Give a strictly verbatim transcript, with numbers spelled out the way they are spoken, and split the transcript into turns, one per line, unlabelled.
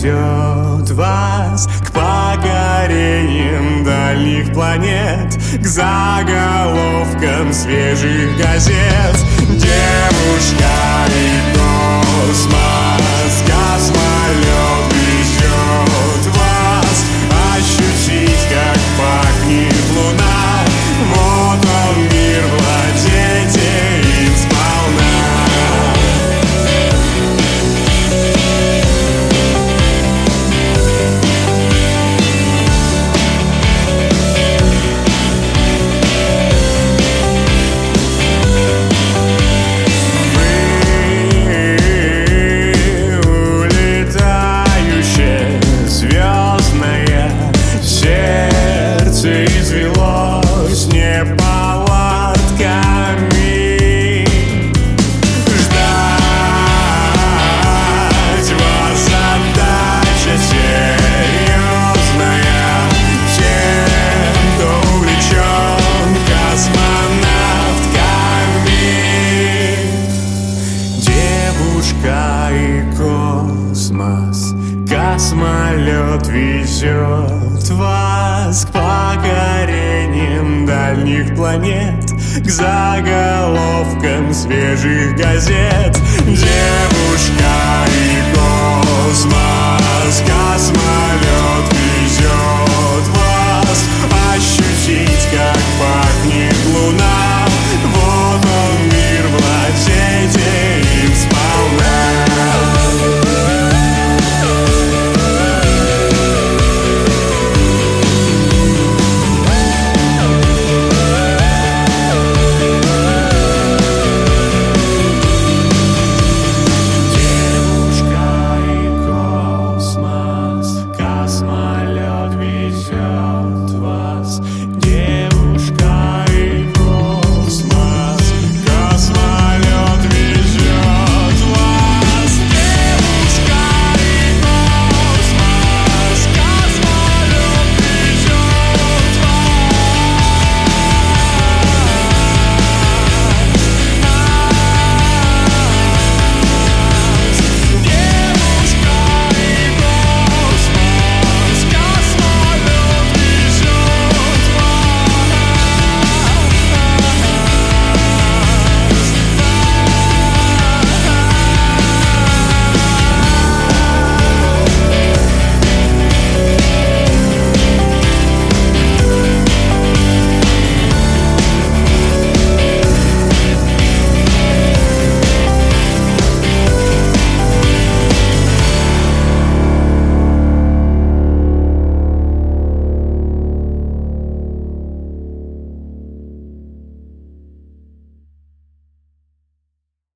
везет вас к покорениям дальних планет, к заголовкам свежих газет. Девушка и космос, космолет везет вас ощутить, как пахнет луна. Вот он, мир, владейте им сполна. Извелось неполадками. Ждать вас задача серьезная. Тем, кто увлечен космонавтками. Девушка и космос, космолет везет вас к покорениям дальних планет, к заголовкам свежих газет. Девушка и космос, космолет